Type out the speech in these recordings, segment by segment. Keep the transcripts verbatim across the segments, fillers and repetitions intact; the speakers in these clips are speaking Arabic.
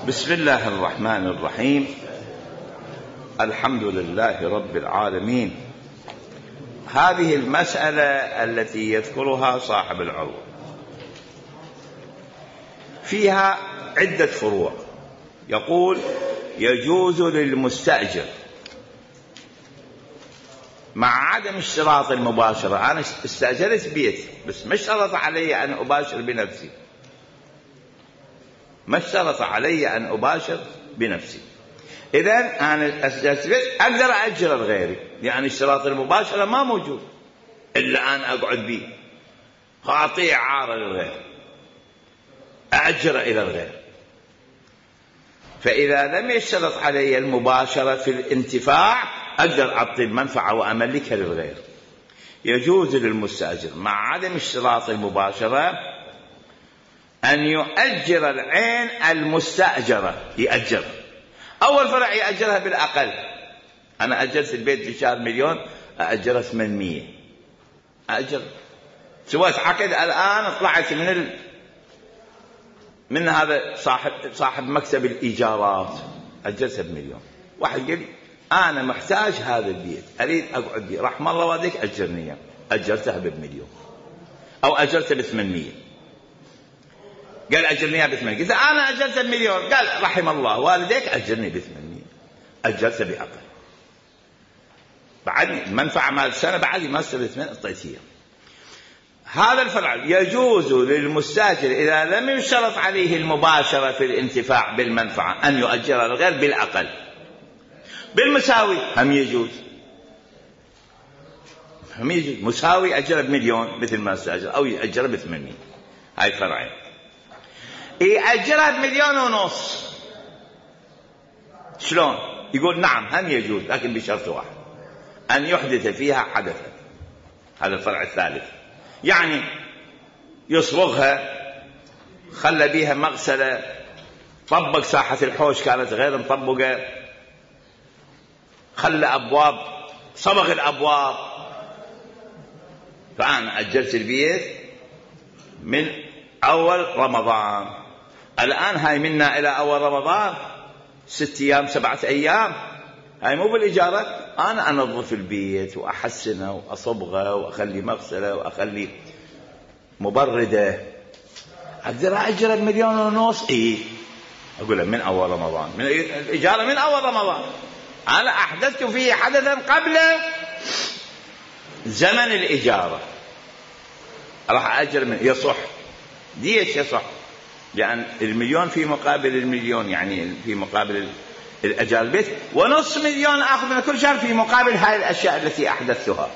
بسم الله الرحمن الرحيم. الحمد لله رب العالمين. هذه المسألة التي يذكرها صاحب العروة فيها عدة فروع. يقول يجوز للمستأجر مع عدم اشتراط المباشرة. أنا استأجرت بيت بس ما اشترط علي أن أباشر بنفسي، ما اشترط علي أن أباشر بنفسي. إذن أنا استأجرت بيت أقدر أأجر لغيري، يعني اشتراط المباشرة ما موجود إلا أن أقعد به، أعطيه إعارة للغير، أأجر إلى الغير. فإذا لم يشترط علي المباشرة في الانتفاع أقدر أعطي المنفعة وأملكها للغير. يجوز للمستأجر مع عدم اشتراط المباشرة أن يؤجر العين المستأجرة، يأجر. أول فرع يأجرها بالأقل. أنا أجرت البيت في شهر مليون، أأجرها ثمانمية، أأجر. سويت عقد الآن، طلعت من ال... من هذا صاحب صاحب مكتب الإيجارات، أجرتها بمليون. واحد قال أنا محتاج هذا البيت، أريد أقعد به، رحم الله والديك أجرني، أجرتها بمليون أو أجرتها بثمانمية. قال أجرنيها بثمانية، قلت أنا أجرتها بمليون، قال رحم الله والديك أجرني بثمانية، أجرتها بأقل. بعدني المنفعة مال السنة بعدي ما استوى ثمانية أعطيتها. هذا الفرع يجوز للمستأجر إذا لم يشترط عليه المباشرة في الانتفاع بالمنفعة أن يؤجر الغير بالأقل. بالمساوي هم يجوز، هم يجوز مساوي أجره بمليون مثل ما استأجر، أو يأجره بثمانية. هاي فرعين. يأجرها بمليون ونص شلون؟ يقول نعم هم يجوز، لكن بشرط واحد، أن يحدث فيها حدثا. هذا الفرع الثالث، يعني يصبغها، خلى بيها مغسلة، طبق ساحة الحوش كانت غير مطبقة، خلى أبواب، صبغ الأبواب. فأنا أجرت البيت من أول رمضان، الآن هاي منا إلى أول رمضان ست أيام سبعة أيام، هاي مو بالإجارة. أنا أنظف البيت وأحسنه وأصبغه وأخلي مغسلة وأخلي مبردة، أقدر أجر بمليون ونص. إيه أقول من أول رمضان، من الإجارة من أول رمضان. أنا أحدثت فيه حدثا قبل زمن الإجارة، راح أجر من يصح. ليش يصح؟ لأن المليون في مقابل المليون، يعني في مقابل الأجار البيت، ونص مليون أخذ من كل شهر في مقابل هاي الأشياء التي أحدثتها.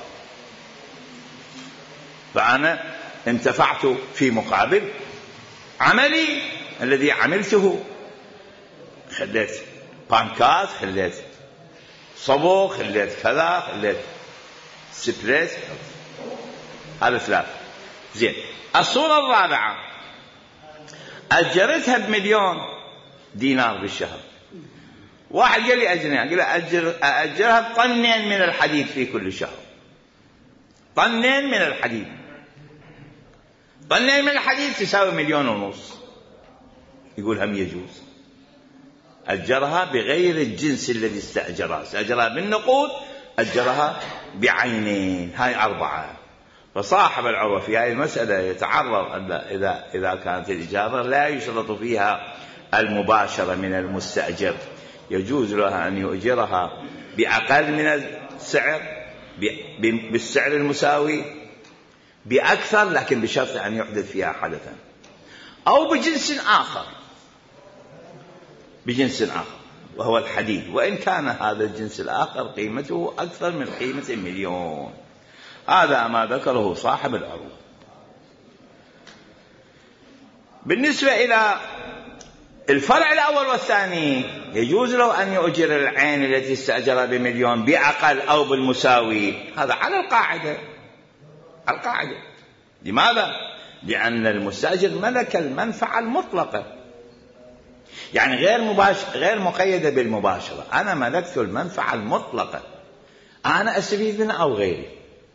فأنا انتفعت في مقابل عملي الذي عملته، خليت بانكات، خليت صبغ، خليت كذا، خليت سبريت. هذا ثلاث. زين. الصورة الرابعة، أجرتها بمليون دينار بالشهر. واحد قال لي أجرني، قال له أجر أجرها طنين من الحديد في كل شهر، طنين من الحديد. طنين من الحديد تساوي مليون ونص. يقول هم يجوز. أجرها بغير الجنس الذي استأجرها، استأجرها بالنقود، أجرها بعينين. هاي أربعة. فصاحب العروة في هذه المسألة يتعرض أن إذا إذا كانت الإجارة لا يشترط فيها المباشرة من المستأجر، يجوز لها أن يؤجرها بأقل من السعر، بالسعر المساوي، بأكثر، لكن بشرط أن يحدث فيها حدثا، أو بجنس آخر، بجنس آخر وهو الحديد، وإن كان هذا الجنس الآخر قيمته أكثر من قيمة المليون. هذا ما ذكره صاحب العروة. بالنسبة إلى الفرع الأول والثاني، يجوز له أن يؤجر العين التي استأجرها بمليون بأقل أو بالمساوي. هذا على القاعدة، على القاعدة. لماذا؟ لأن المستأجر ملك المنفعة المطلقة، يعني غير مباشر، غير مقيدة بالمباشرة. أنا ملكت المنفعة المطلقة، أنا أستفيد منها أو غيري.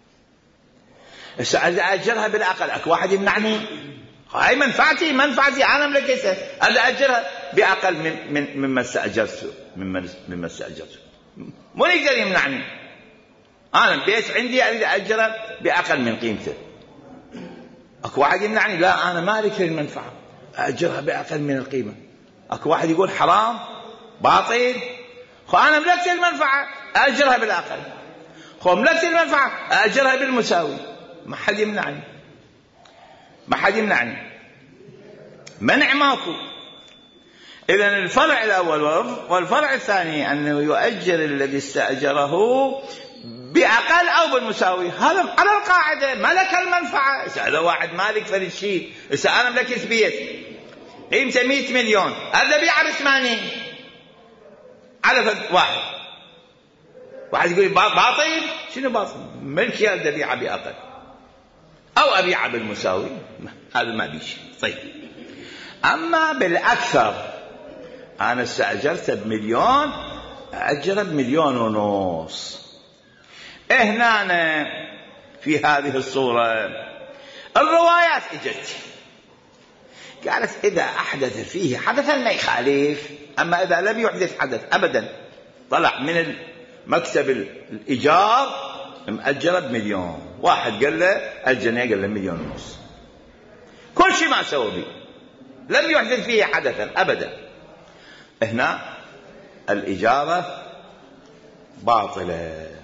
أجرها بالأقل، أكو واحد يمنعني؟ هاي منفعتي، منفعتي أنا ملكتها، أجرها بأقل من من مما استأجرته مما مما استأجرته. مو يقدر يمنعني. أنا البيت عندي أريد أجره بأقل من قيمته. أكو واحد يمنعني؟ لا، أنا مالك للمنفعة أجرها بأقل من القيمة. أكو واحد يقول حرام باطل. خو أنا ملكت المنفعة أجرها بالأقل. خو ملكت المنفعة أجرها بالمساوي. ما حد يمنعني. ما حد يمنعني. منع ماكو. إذن الفرع الأول والفرع الثاني أنه يؤجر الذي استأجره بأقل أو بالمساوي. هذا على القاعدة ملك المنفعة. إذا واحد مالك فرد شيء، إذا أنا ملكت بيت قيمته مئة مليون هذا بيعه بثمانين على فرد واحد. واحد يقول باطل. شنو باطل؟ ملكي هذا بيعه بأقل أو أبيعه بالمساوي، هذا ما بيش. طيب، أما بالأكثر أنا استأجرت بمليون أجره بمليون ونص. هنا في هذه الصورة الروايات اجت قالت إذا أحدث فيه حدثا ما يخالف، أما إذا لم يحدث حدث أبدا، طلع من مكتب الإيجار مأجره بمليون، واحد قال له أجنيه قال له مليون ونص، كل شيء ما سوى به، لم يحدث فيه حدثا أبدا، هنا الإجارة باطلة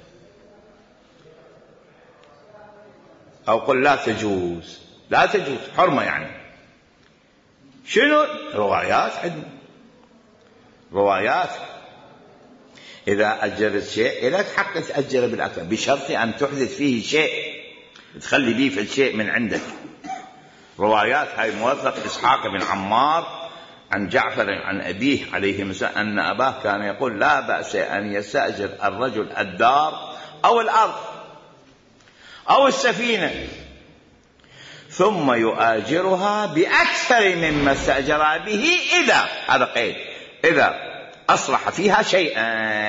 أو قل لا تجوز. لا تجوز حرمة يعني. شنو؟ روايات عندنا روايات. إذا أجرت شيء لك حق تأجر بالأكثر بشرط أن تحدث فيه شيء، تخلي به في الشيء من عندك. روايات هاي موثق إسحاق بن عمار عن جعفر عن أبيه عليه السلام أن أباه كان يقول لا بأس أن يستأجر الرجل الدار أو الأرض أو السفينة ثم يؤاجرها بأكثر مما استأجر به إذا، هذا قيد، إذا أصلح فيها شيئا.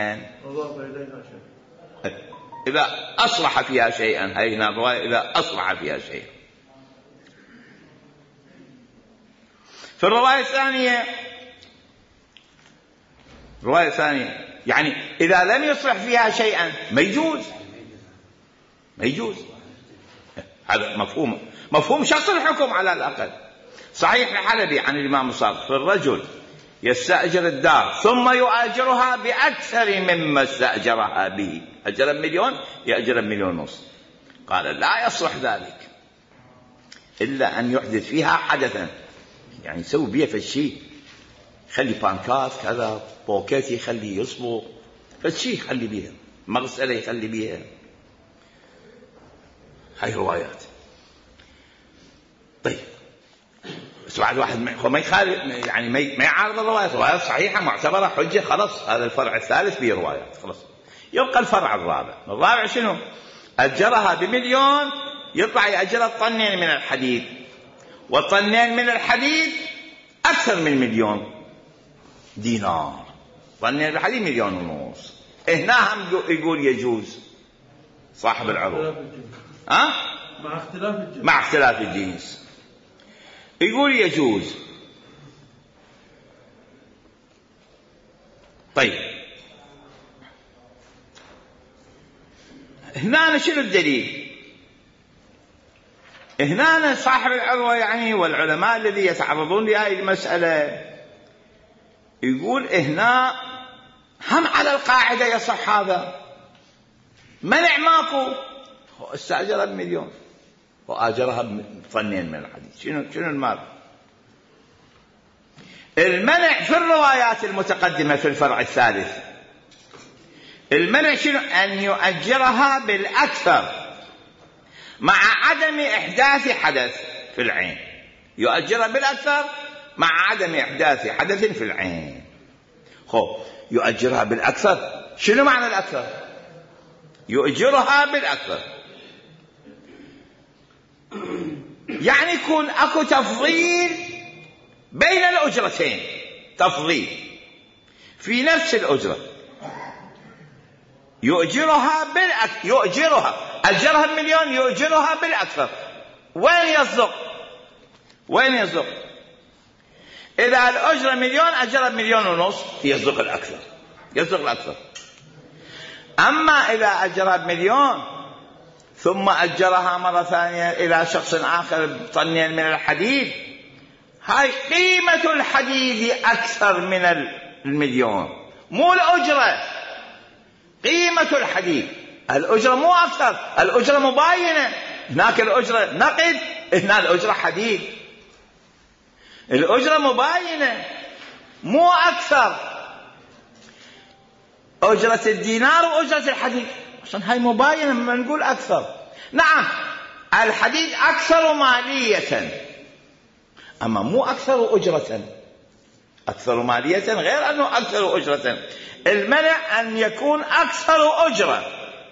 إذا أصلح فيها شيئا، هاي هنا الرواية إذا أصلح فيها شيئا. في الرواية الثانية الرواية الثانية يعني إذا لم يصلح فيها شيئا ما يجوز، ما يجوز. هذا مفهوم مفهوم شخص الحكم على الأقل. صحيح الحلبي عن الإمام الصادق في الرجل يستأجر الدار ثم يؤاجرها بأكثر مما استأجرها به، أجر مليون يأجر مليون ونص، قال لا يصلح ذلك إلا أن يحدث فيها حدثا، يعني يسوي بيها فالشيء، خلي بانكات كذا بوكيت يخلي يصبغ فالشيء، خلي بيها مغسلة يخلي بيها. هاي روايات. طيب بس بعد واحد ما يخالف يعني ما يعارض الروايات، روايات صحيحة معتبرة حجة، خلاص هذا الفرع الثالث به روايات خلاص. يبقى الفرع الرابع. الرابع شنو؟ أجرها بمليون يطلع يأجر الطنين من الحديد، والطنين من الحديد أكثر من مليون دينار، طنين من الحديد مليون ونص. هنا هم يقول يجوز صاحب العروض ها؟ مع اختلاف الجنس مع اختلاف الجنس يقول يجوز. طيب هنا شنو الدليل؟ هنا صاحب العروة يعني والعلماء الذي يتعرضون لهذه المسألة يقول هنا هم على القاعدة يصح هذا، منع ماكو، استأجرها بمليون وآجرها بطنين من الحديد، شنو شنو المال؟ المنع في الروايات المتقدمة في الفرع الثالث، المنع شنو؟ أن يؤجرها بالأكثر مع عدم إحداث حدث في العين، يؤجرها بالأكثر مع عدم إحداث حدث في العين. خو يؤجرها بالأكثر، شنو معنى الأكثر؟ يؤجرها بالأكثر يعني يكون أكو تفضيل بين الأجرتين، تفضيل في نفس الأجرة، يؤجرها بالأكثر، يؤجرها أجرها بمليون يؤجرها بالأكثر. وين يصدق؟ وين يصدق؟ إذا الأجرة مليون أجرها بمليون ونص يصدق الأكثر، يصدق الأكثر. أما إذا أجرها بمليون ثم أجرها مرة ثانية إلى شخص آخر بطنين من الحديد، هاي قيمة الحديد أكثر من المليون، مو الأجرة، قيمة الحديد. الأجرة مو أكثر، الأجرة مباينة، هناك الأجرة نقد، هنا الأجرة حديد. الأجرة مباينة مو أكثر، أجرة الدينار وأجرة الحديد عشان هاي مباينة ما نقول أكثر. نعم الحديد أكثر مالية أما مو أكثر أجرة، أكثر مالية غير أنه أكثر أجرة. المنع أن يكون أكثر أجرة،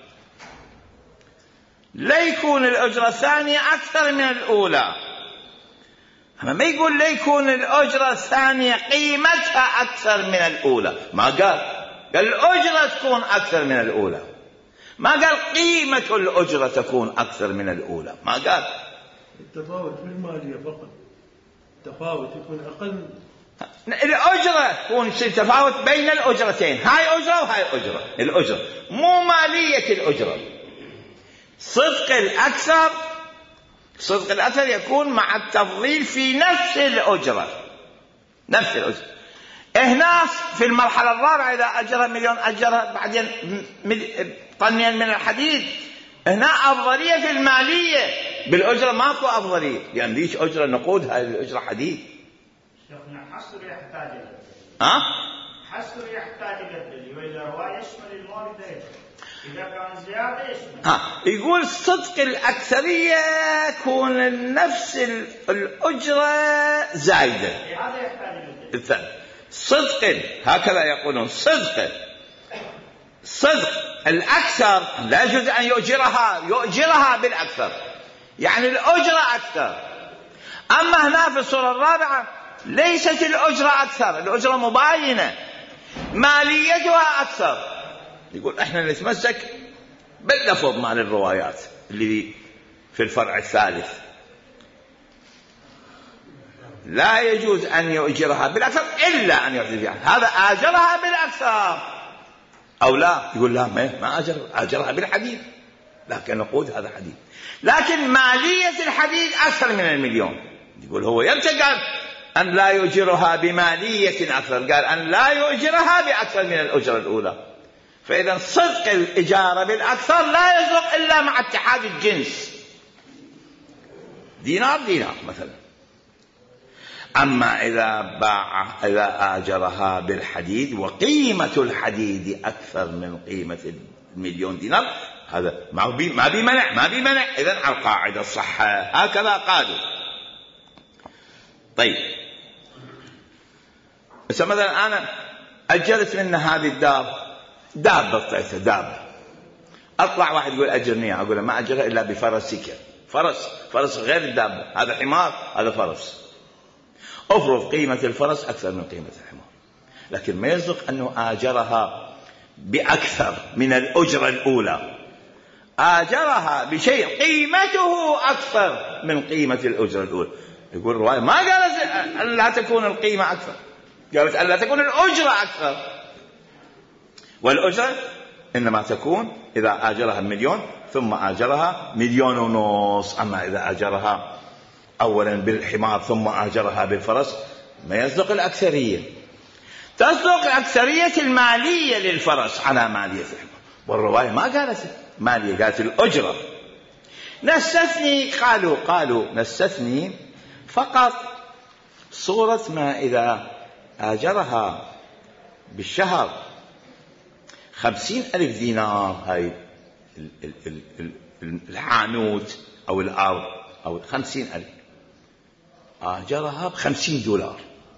لا يكون الأجرة الثانية أكثر من الأولى. أما ما يقول لا يكون الأجرة الثانية قيمتها أكثر من الأولى، ما قال، قال الأجرة تكون أكثر من الأولى، ما قال قيمة الأجرة تكون أكثر من الأولى، ما قال. التفاوت في المالية فقط، التفاوت يكون أقل. الأجرة يكون تفاوت بين الأجرتين، هاي أجرة وهاي أجرة، الأجرة مو مالية الأجرة. صدق الأكثر، صدق الأكثر يكون مع التفضيل في نفس الأجرة، نفس الأجرة. هنا في المرحلة الرابعة إذا أجرها مليون أجرها بعدين طنين من الحديد، هنا أفضلية في المالية، بالأجرة ماكو أفضلية، يعني ليش أجرة نقود هاي الأجرة حديد. شيخنا حصر يحتاج إلى ها؟ حصر يحتاج إلى الدليل، وإلا هو يشمل المورد إذا كان زيادة يشمل. ها يقول صدق الأكثرية يكون نفس الأجرة زايدة، هذا يحتاج إلى الدليل. الثاني صدق، هكذا يقولون صدق، صدق الأكثر لا يجوز أن يؤجرها، يؤجرها بالأكثر، يعني الأجرة أكثر. أما هنا في الصورة الرابعة ليست الأجرة أكثر، الأجرة مباينة ماليتها أكثر. يقول احنا نتمسك باللفظ مال الروايات اللي في الفرع الثالث، لا يجوز أن يؤجرها بالأكثر إلا أن يؤجر فيها، هذا آجرها بالأكثر أو لا، يقول لا ما أجر، آجرها بالحديد، لكن نقود هذا حديد، لكن مالية الحديد أكثر من المليون. يقول هو يرتقى أن لا يؤجرها بمالية أكثر، قال أن لا يؤجرها بأكثر من الأجرة الأولى. فإذا صدق الإجارة بالأكثر لا يصدق إلا مع اتحاد الجنس، دينار دينار مثلا. أما إذا باع، إذا آجرها بالحديد وقيمة الحديد أكثر من قيمة المليون دينار، هذا ما بي ما بمنع، ما بمنع. إذن على القاعدة الصحة هكذا قالوا. طيب بس مثلا أنا أجرت منها هذه الدار، دابة طيتها دابة، أطلع واحد يقول أجرني، أقول ما أجرها إلا بفرسك، فرس، فرس غير الدابة، هذا حمار هذا فرس، أفرض قيمة الفرس أكثر من قيمة الحمار، لكن ما يصدق أنه آجرها بأكثر من الأجرة الأولى، آجرها بشيء قيمته أكثر من قيمة الأجرة الأولى. يقول الرواية ما قالت أن لا تكون القيمة أكثر، قالت أن لا تكون الأجرة أكثر، والأجرة إنما تكون إذا آجرها مليون ثم آجرها مليون ونص. أما إذا آجرها أولا بالحمار ثم آجرها بالفرس ما يصدق الأكثرية، تصدق الأكثرية المالية للفرس على مالية الحمار، والرواية ما قالت مالية، قالت الأجرة. نستثني، قالوا قالوا نستثني فقط صورة ما إذا آجرها بالشهر خمسين ألف دينار، هاي الحانوت أو الأرض أو خمسين ألف، آجرها بخمسين دولار،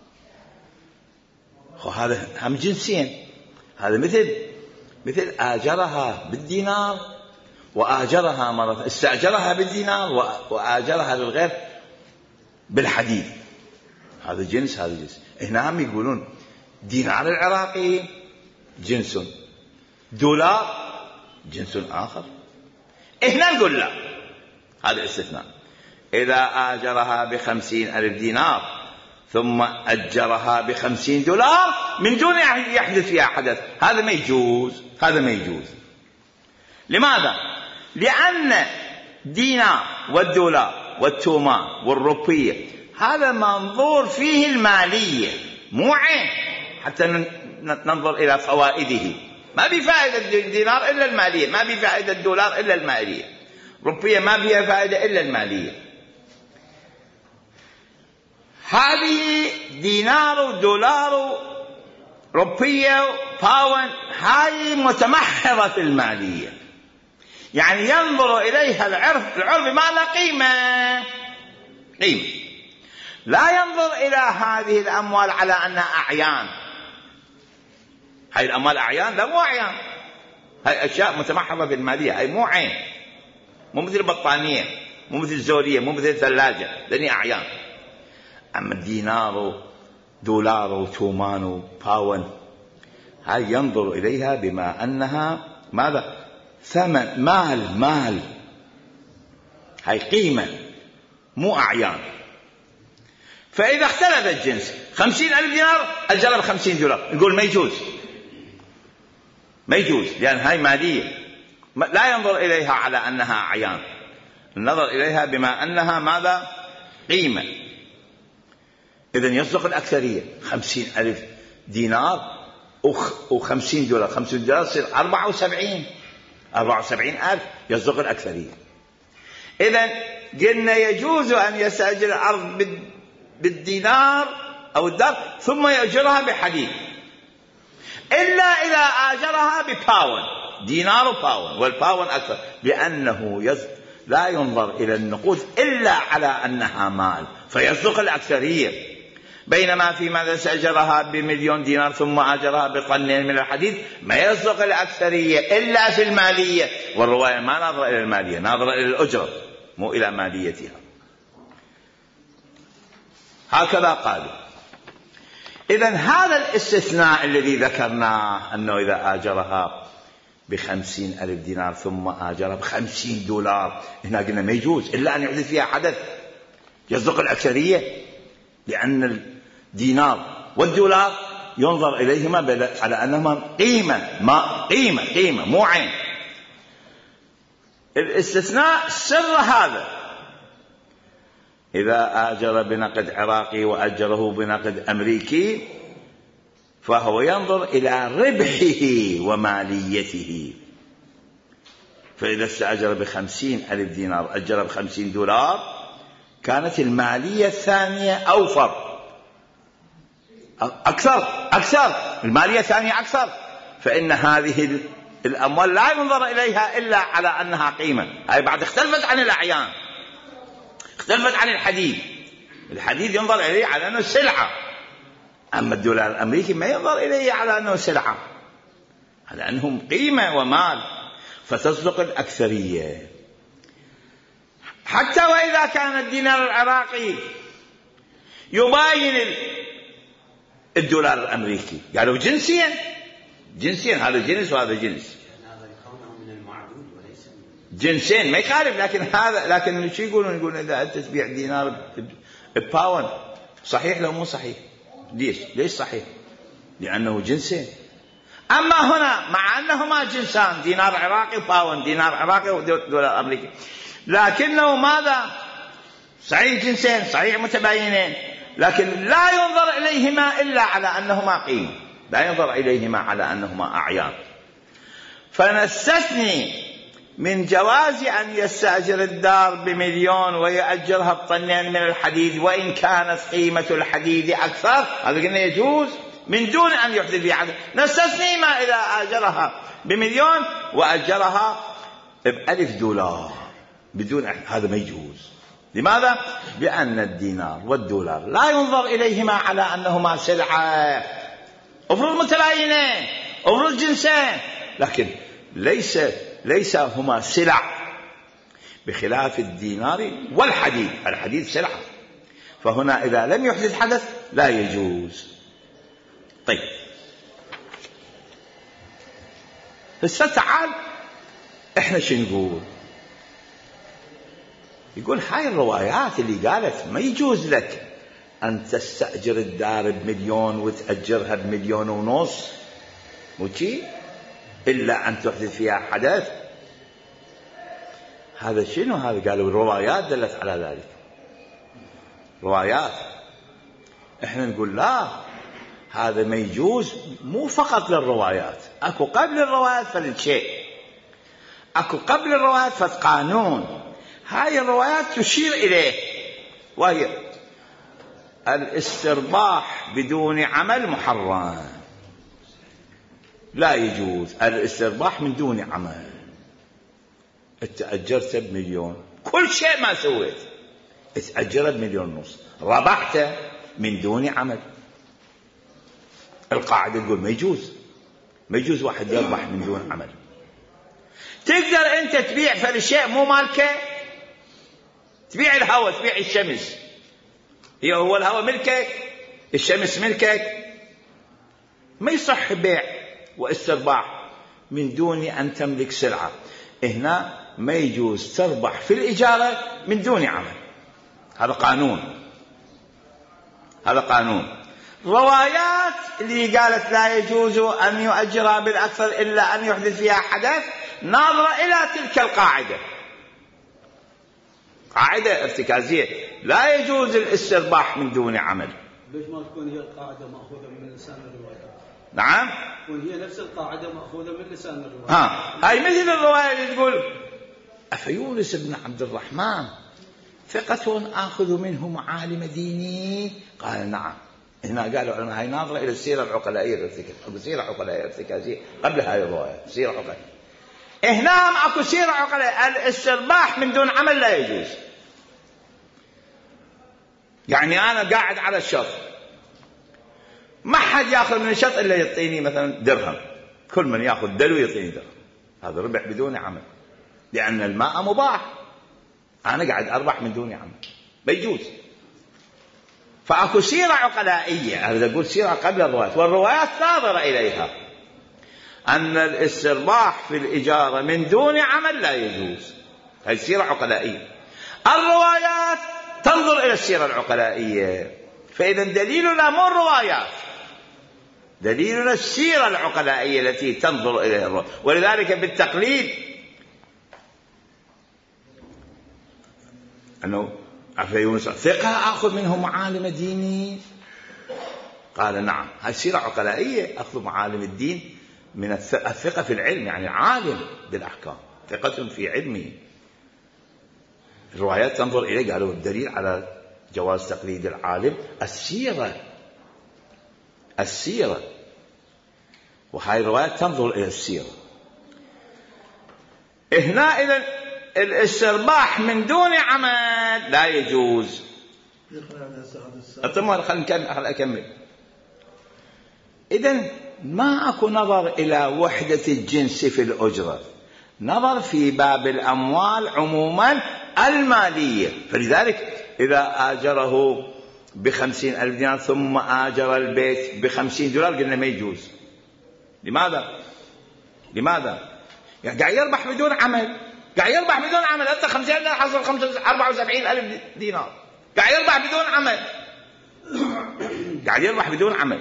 هذا هم جنسين، هذا مثل مثل آجرها بالدينار وآجرها مرة، استأجرها بالدينار وآجرها للغير بالحديد، هذا جنس هذا جنس. هنا هم يقولون دينار العراقي جنس، دولار جنس آخر. هنا نقول لا، هذا استثناء. إذا آجرها بخمسين ألف دينار ثم أجرها بخمسين دولار من دون يحدث فيها حدث، هذا ما يجوز، هذا ما يجوز. لماذا؟ لأن دينار والدولار والتومان والروبية هذا منظور فيه المالية مو عين، حتى ننظر إلى فوائده. ما بفائدة الدينار إلا المالية، ما بفائدة الدولار إلا المالية، روبية ما فيها فائدة إلا المالية. هذه دينار ودولار روبية باون هاي متمحضة في المالية، يعني ينظر إليها العرف، العرف ما له قيمة، قيمة، لا ينظر إلى هذه الأموال على أنها أعيان. هاي الأموال أعيان؟ لا، مو أعيان، هاي أشياء متمحضة في المالية، هاي مو عين، مو مثل البطانية، مو مثل الزورية، مو مثل الثلاجة، لأني أعيان. أما الدينار دولار وتومان وباون هاي ينظر إليها بما أنها ماذا؟ ثمن، مال، مال، هاي قيمة مو أعيان. فإذا اختلف الجنس خمسين ألف دينار أجرها بخمسين دولار، نقول ما يجوز، ما يجوز، لأن هاي مالية، لا ينظر إليها على أنها أعيان، النظر إليها بما أنها ماذا؟ قيمة. إذن يصدق الأكثرية، خمسين ألف دينار وخمسين دولار، خمسين دولار يصير أربعة وسبعين، أربعة وسبعين ألف، يصدق الأكثرية. إذن قلنا يجوز أن يستأجر الأرض بالدينار أو الدار ثم يأجرها بحديد، إلا إذا آجرها بباون، دينار وباون، والباون أكثر، لأنه يز... لا ينظر إلى النقود إلا على أنها مال، فيصدق الأكثرية. بينما في ماذا استأجرها بمليون دينار ثم آجرها بطنين من الحديد ما يصدق الأكثرية إلا في المالية، والرواية ما ناظرة إلى المالية، ناظرة إلى الأجرة مو إلى ماليتها. هكذا قالوا. إذن هذا الاستثناء الذي ذكرناه أنه إذا آجرها بخمسين ألف دينار ثم آجرها بخمسين دولار، هنا قلنا ما يجوز إلا أن يحدث فيها حدث، يصدق الأكثرية، لأن الدينار والدولار ينظر إليهما على أنهما قيمة، ما قيمة، قيمة مو عين. الاستثناء سر هذا إذا آجر بنقد عراقي وأجره بنقد أمريكي فهو ينظر إلى ربحه وماليته. فإذا استأجر بخمسين ألف دينار أجر بخمسين دولار كانت المالية الثانية أوفر، أكثر أكثر المالية الثانية أكثر، فإن هذه الأموال لا ينظر إليها إلا على أنها قيمة. هاي بعد اختلفت عن الأعيان، اختلفت عن الحديد، الحديد ينظر إليه على أنه سلعة، أما الدولار الأمريكي ما ينظر إليه على أنه سلعة، على أنهم قيمة ومال، فتصدق الأكثرية. حتى وإذا كان الدينار العراقي يباين الدولار الأمريكي، قالوا جنسيا، جنسيا هذا جنس وهذا جنس، جنسين ما يخالف، لكن هذا لكن شو يقولون؟ يقولون إذا أنت تبيع دينار بباون صحيح لو مو صحيح؟ ليش؟ ليش صحيح؟ لأنه جنسين. أما هنا مع أنهما جنسان، دينار عراقي وباون، دينار عراقي ودولار أمريكي، لكنه ماذا؟ صحيح جنسين، صحيح متباينين، لكن لا ينظر إليهما إلا على أنهما قيمة، لا ينظر إليهما على أنهما أعيان. فنستثني من جواز أن يستأجر الدار بمليون ويأجرها بطنين من الحديد وإن كانت قيمة الحديد أكثر، هذا قلنا يجوز من دون أن يحدث في حدث. نستثني ما إذا أجرها بمليون وأجرها بألف دولار بدون، هذا ما يجوز. لماذا؟ لأن الدينار والدولار لا ينظر إليهما على أنهما سلعة، أفرض متباينين، أفرض جنسين، لكن ليس ليس هما سلع، بخلاف الدينار والحديد، الحديد سلعة، فهنا إذا لم يحدث حدث لا يجوز. طيب هسه تعال احنا شو نقول؟ يقول هاي الروايات اللي قالت ما يجوز لك أن تستأجر الدار بمليون وتأجرها بمليون ونص، مو شي إلا أن تحدث فيها حدث. هذا شنو هذا؟ قالوا الروايات دلت على ذلك، روايات. احنا نقول لا، هذا ما يجوز مو فقط للروايات، اكو قبل الروايات فالشيء، اكو قبل الروايات فالقانون. هاي الروايات تشير اليه، وهي الاسترباح بدون عمل محرم، لا يجوز الاسترباح من دون عمل. اتأجرت بمليون، كل شيء ما سويت، اتأجرت بمليون ونص، ربحت من دون عمل. القاعدة تقول ما يجوز، ما يجوز واحد يربح من دون عمل. تقدر انت تبيع فالشيء مو مالك، تبيع الهواء، تبيع الشمس، هي هو الهواء ملكك، الشمس ملكك، ما يصح بيع واسترباح من دون أن تملك سلعة. هنا ما يجوز تربح في الإجارة من دون عمل، هذا قانون، هذا قانون. روايات اللي قالت لا يجوز أن يؤجرها بالأكثر إلا أن يحدث فيها حدث، ناظرة إلى تلك القاعدة، قاعدة ارتكازية، لا يجوز الاسترباح من دون عمل. ليش ما تكون هي القاعدة مأخوذة من لسان الروايات؟ نعم، تكون هي نفس القاعدة مأخوذة من لسان الروايات. ها، هاي مثل الرواية اللي تقول أفيونس بن عبد الرحمن ثقة آخذ منه معالم ديني، قال نعم. هنا قالوا علماء هاي ناظرة إلى السيرة العقلائية، السيرة العقلائية الارتكازية قبل هاي الرواية، سيرة عقلائية. هنا اكو سيرة عقلائية، الاسترباح من دون عمل لا يجوز. يعني أنا قاعد على الشط، ما حد يأخذ من الشط إلا يعطيني مثلا درهم، كل من يأخذ دلو يعطيني درهم، هذا ربح بدون عمل، لأن الماء مباح، أنا قاعد أربح من دون عمل، ما يجوز. فأكو سيرة عقلائية، هذا أقول سيرة قبل الروايات، والروايات ناظرة إليها أن الاسترباح في الإجارة من دون عمل لا يجوز، هذه سيرة عقلائية. الروايات تنظر إلى السيرة العقلائية، فإذا دليلنا مو الروايات، دليلنا السيرة العقلائية التي تنظر إليها الروايات. ولذلك بالتقليد أنه أفيونس ثقة آخذ منه معالم ديني، قال نعم. هذه سيرة عقلائية، أخذ معالم الدين من الثقة في العلم، يعني عالم بالأحكام، ثقة في علمه. الروايات تنظر إليه، قالوا الدليل على جواز تقليد العالم السيرة، السيرة، وهاي الروايات تنظر إلى السيرة. هنا إذن الاسترباح من دون عمل لا يجوز. أتمنى خلينا أكمل. إذن ما أكو نظر إلى وحدة الجنس في الأجرة، نظر في باب الأموال عموما المالية. فلذلك إذا آجره بخمسين ألف دينار ثم آجر البيت بخمسين دولار قلنا ما يجوز. لماذا؟ لماذا؟ يعني قاعد يربح بدون عمل، قاعد يربح بدون عمل، أنت خمسين ألف حصل خمسة أربعة وسبعين ألف دينار، قاعد يربح بدون عمل، قاعد يربح بدون عمل.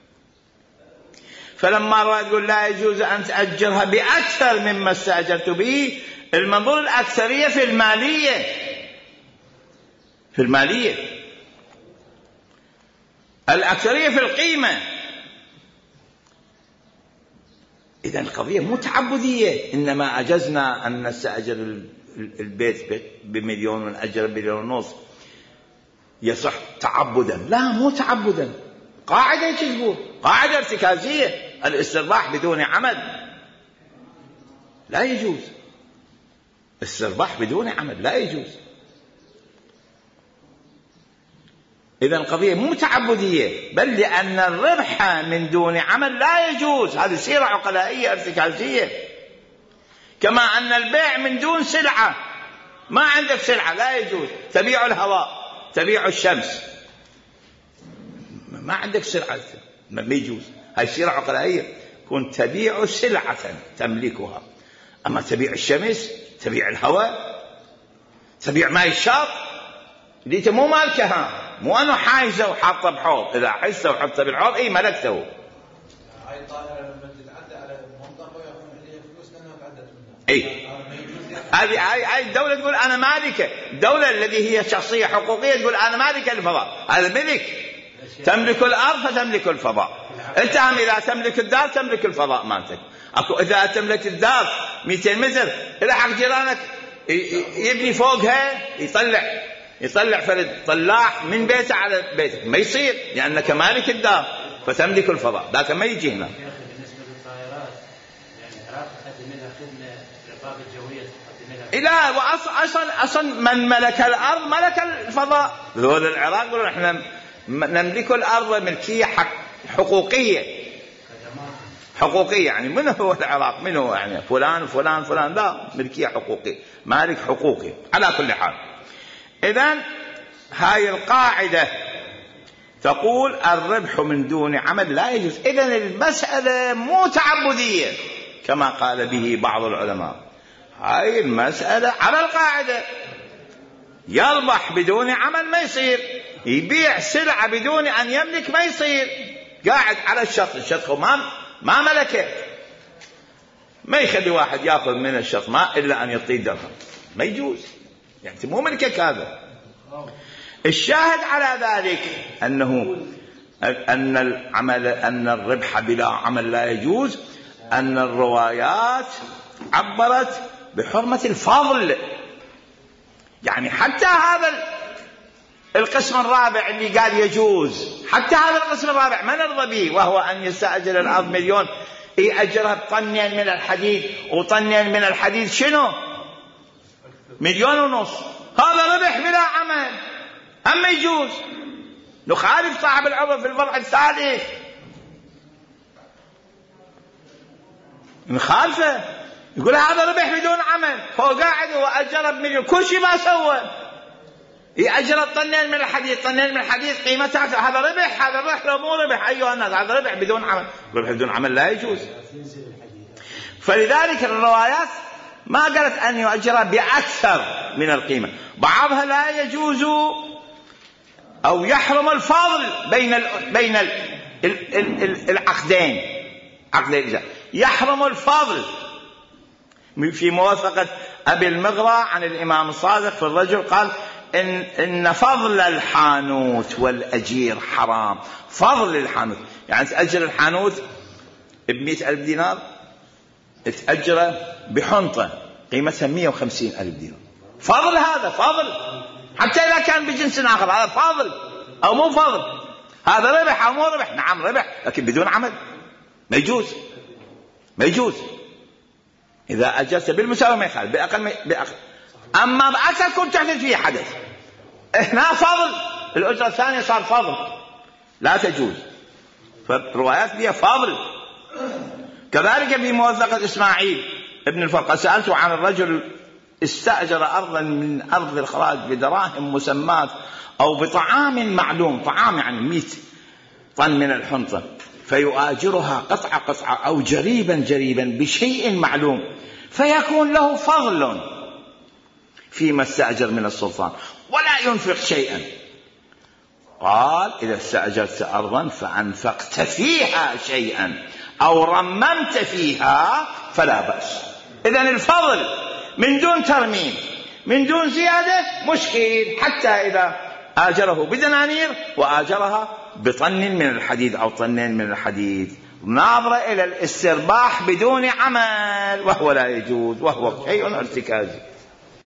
فلما رأى يقول لا يجوز أن تأجرها بأكثر مما استأجرت به، المنظور الأكثرية في المالية، في المالية، الأكثرية في القيمة. إذن القضية مو تعبدية، إنما أجزنا أن نستأجر البيت بمليون ونأجر بمليون ونص يصح تعبدا، لا مو تعبدا، قاعدة تقول قاعدة ارتكازية، الاسترباح بدون عمل لا يجوز، الاسترباح بدون عمل لا يجوز. إذن القضية مو تعبدية، بل لأن الربح من دون عمل لا يجوز، هذه سيرة عقلائية ارتكازية. كما أن البيع من دون سلعة، ما عندك سلعة لا يجوز، تبيع الهواء، تبيع الشمس، ما عندك سلعة ما يجوز، هاي سيرة عقلائية، كنت تبيع سلعة تملكها. أما تبيع الشمس، تبيع الهواء، تبيع ماء الشاط اللي مو مالكها، مو أنه حايزه وحاطه بحوض. إذا حيزته وحطه بالحوض إيه ملكته. هاي الطائرة لما تتعدى على منطقة ويأخذ عليها فلوس لأنها تعدت منها. إيه هذه هاي هاي الدولة تقول أنا مالكة. الدولة الذي هي شخصية حقوقية تقول أنا مالكة الفضاء. هذا ملك. تملك الأرض فتملك الفضاء. أنت هم إذا تملك الدار تملك الفضاء مالتك. أكو إذا تملك الدار مئتين متر إلى حق جيرانك يبني فوقها يطلع يطلع فرد طلاح من بيته على بيتك ما يصير لأنك مالك الدار فتملك الفضاء. ذاك ما يجي هنا. بالنسبة للطائرات يعني العراق تقدم لها خدمة الرقابة الجوية تقدم لها. لا وأصلا أصلا من ملك الأرض ملك الفضاء. ذول العراق يقولون إحنا نملك الأرض ملكية حق حقوقية حقوقية. يعني من هو العراق؟ من هو يعني فلان فلان فلان؟ لا ملكية حقوقية مالك حقوقي. على كل حال إذن هاي القاعدة تقول الربح من دون عمل لا يجوز. إذن المسألة مو تعبدية كما قال به بعض العلماء. هاي المسألة على القاعدة يربح بدون عمل ما يصير. يبيع سلعة بدون أن يملك ما يصير. قاعد على الشخص الشخص ما ما ملكه. ما يخلي واحد يأخذ من الشخص ما إلا أن يعطيه درهم ما يجوز. يعني مو ملكك هذا. الشاهد على ذلك أنه أن العمل أن الربح بلا عمل لا يجوز. أن الروايات عبرت بحرمة الفضل. يعني حتى هذا القسم الرابع اللي قال يجوز حتى هذا القسم الرابع ما نرضى به وهو أن يستأجر الأرض مليون يأجرها بطنين من الحديد وطنين من الحديد شنو مليون ونص. هذا ربح بلا عمل أما يجوز. نخالف صاحب العضو في الفرع الثالث نخالفه يقول هذا ربح بدون عمل. هو قاعد وأجر بمليون كل شيء ما سوى يأجر الطنين من الحديد طنين من الحديد قيمتها. هذا ربح. هذا ربح لو مو ربح أيها الناس هذا ربح بدون عمل. ربح بدون عمل لا يجوز. فلذلك الروايات ما قالت أن يؤجر بأكثر من القيمة. بعضها لا يجوز أو يحرم الفضل بين ال بين ال ال ال ال العقدين عقد الإجارة يحرم الفضل. في موافقة أبي المغرى عن الإمام الصادق في الرجل قال إن, إن فضل الحانوت والأجير حرام. فضل الحانوت يعني تأجر الحانوت بمئة ألف دينار تأجره بحنطة قيمتها مئة وخمسين ألف دينار. فضل هذا فضل حتى إذا كان بجنس آخر هذا فضل أو مو فضل. هذا ربح أو مو ربح. نعم ربح لكن بدون عمل ما يجوز ما يجوز. إذا أجرت بالمساوي ما يخالف بأقل بأقل. أما بأكثر كنت تحدث فيه حدث هنا فضل الأجرة الثانية صار فضل لا تجوز. فالروايات فيها فضل. كذلك في موثقة إسماعيل ابن الفرقة سألت عن الرجل استأجر أرضا من أرض الخراج بدراهم مسمات أو بطعام معلوم. طعام يعني مئة طن من الحنطة فيؤاجرها قطعة قطعة أو جريبا جريبا بشيء معلوم فيكون له فضل فيما استأجر من السلطان ولا ينفق شيئا. قال إذا استأجرت أرضا فأنفقت فيها شيئا أو رممت فيها فلا بأس. إذن الفضل من دون ترميم من دون زيادة مشكل. حتى إذا آجره بدنانير وآجرها بطن من الحديد أو طنين من الحديد ناظرة إلى الاسترباح بدون عمل وهو لا يجوز وهو شيء ارتكازي.